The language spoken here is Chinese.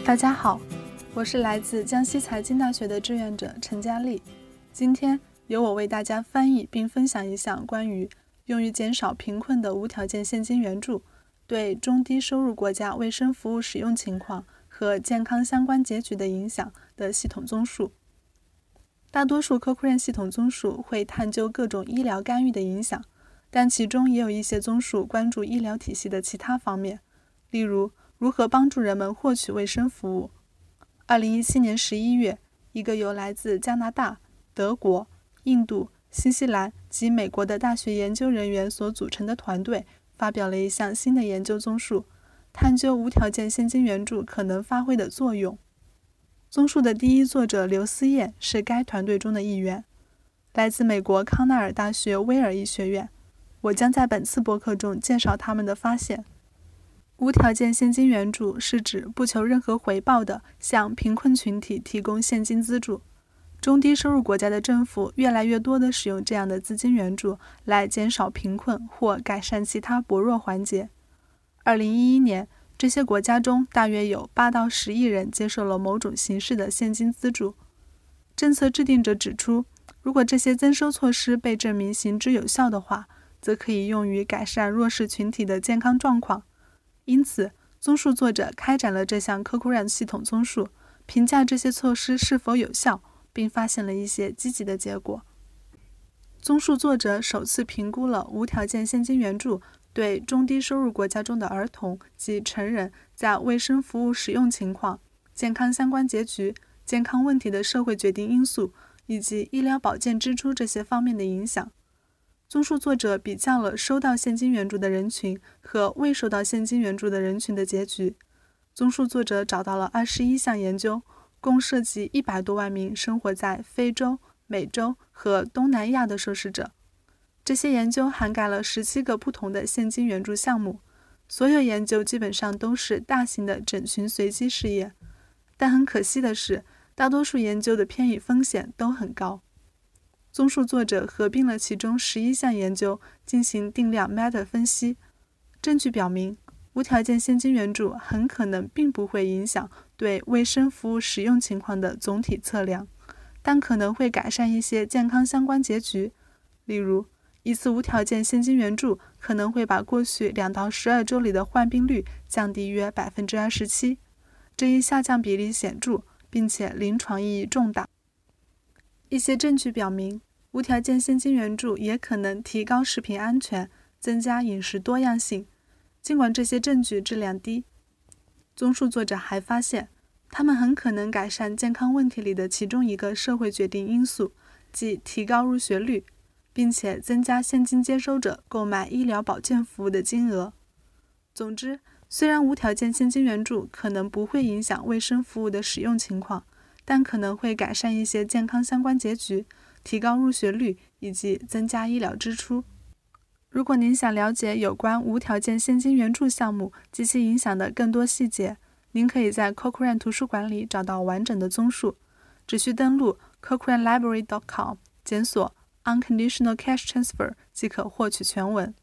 大家好，我是来自江西财经大学的志愿者陈佳丽。今天由我为大家翻译并分享一项关于用于减少贫困的无条件现金援助对中低收入国家卫生服务使用情况和健康相关结局的影响的系统综述。大多数 Cochrane 系统综述会探究各种医疗干预的影响，但其中也有一些综述关注医疗体系的其他方面，例如如何帮助人们获取卫生服务。2017年11月，一个由来自加拿大、德国、印度、新西兰及美国的大学研究人员所组成的团队发表了一项新的研究综述，探究无条件现金援助可能发挥的作用。综述的第一作者刘思燕是该团队中的一员，来自美国康奈尔大学威尔医学院。我将在本次播客中介绍他们的发现。无条件现金援助是指不求任何回报的向贫困群体提供现金资助。中低收入国家的政府越来越多地使用这样的资金援助来减少贫困或改善其他薄弱环节。2011年，这些国家中大约有8到10亿人接受了某种形式的现金资助。政策制定者指出，如果这些增收措施被证明行之有效的话，则可以用于改善弱势群体的健康状况。因此，综述作者开展了这项 Cochrane 系统综述，评价这些措施是否有效，并发现了一些积极的结果。综述作者首次评估了无条件现金援助对中低收入国家中的儿童及成人在卫生服务使用情况、健康相关结局、健康问题的社会决定因素以及医疗保健支出这些方面的影响。综述作者比较了收到现金援助的人群和未收到现金援助的人群的结局。综述作者找到了21项研究，共涉及100多万名生活在非洲、美洲和东南亚的受试者。这些研究涵盖了17个不同的现金援助项目，所有研究基本上都是大型的整群随机试验，但很可惜的是，大多数研究的偏移风险都很高。综述作者合并了其中11项研究进行定量 meta 分析，证据表明无条件现金援助很可能并不会影响对卫生服务使用情况的总体测量，但可能会改善一些健康相关结局。例如，一次无条件现金援助可能会把过去2到12周里的患病率降低约 27%， 这一下降比例显著，并且临床意义重大。一些证据表明，无条件现金援助也可能提高食品安全，增加饮食多样性，尽管这些证据质量低。综述作者还发现，它们很可能改善健康问题里的其中一个社会决定因素，即提高入学率，并且增加现金接收者购买医疗保健服务的金额。总之，虽然无条件现金援助可能不会影响卫生服务的使用情况，但可能会改善一些健康相关结局，提高入学率以及增加医疗支出。如果您想了解有关无条件现金援助项目及其影响的更多细节，您可以在 Cochrane 图书馆里找到完整的综述，只需登录 cochranelibrary.com 检索 Unconditional Cash Transfer 即可获取全文。